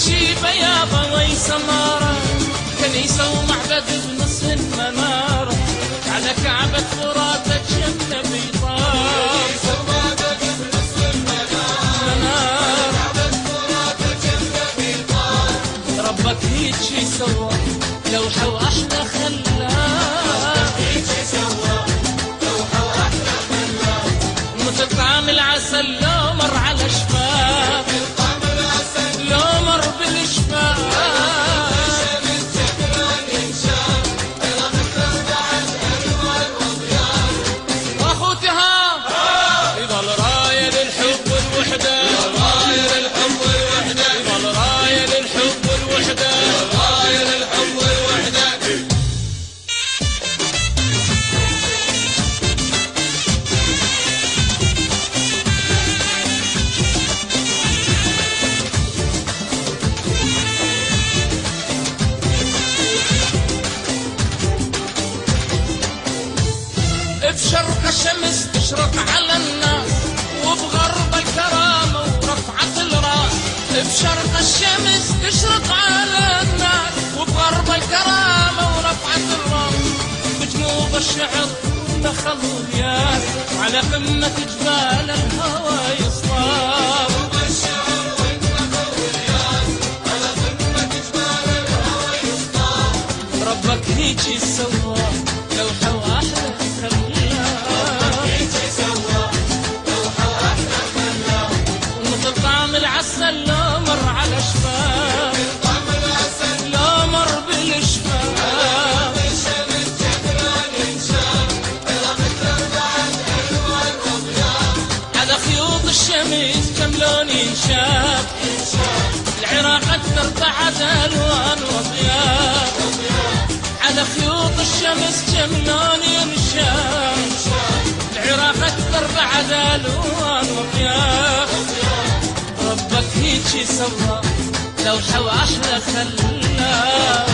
شي بياضة ويسمارة، كنيسة ومعبد بنص المنارة، على كعبة فراتك شمنا بيطار. كنيسة ومعبد بنص المنارة، كعبة فراتك شمنا بيطار. ربك هيك شي سوى لوحة وأحلى خلاها، هيك شي سوى لوحة وأحلى خلاها، مثل طعم العسل لو مر على شفاه، لو مر بالشفاه. بشرق الشمس تشرق على الناس، وبغرب الكرامة ورفعة الراس. بشرق الشمس تشرق على الناس، وبغرب الكرامة ورفعة الراس. بجنوب الشعر دخل الياس، وعلى قمة جبال الهوى يصطاد. بجنوب الشعر دخل الياس، على قمة جبال الهوى يصطاد. ربك هيجي سوى لوحة وأحلى خلاها، العسل لو مر على شفاه، لو مر بالشفاه. على خيوط الشمس كم لون ينشاف، العراق اكثر بعد الوان وضياء. على خيوط الشمس كم لون ينشاف، العراق اكثر بعد الوان وضياء. ربك هيك سوى لوحة وأحلى خلاها.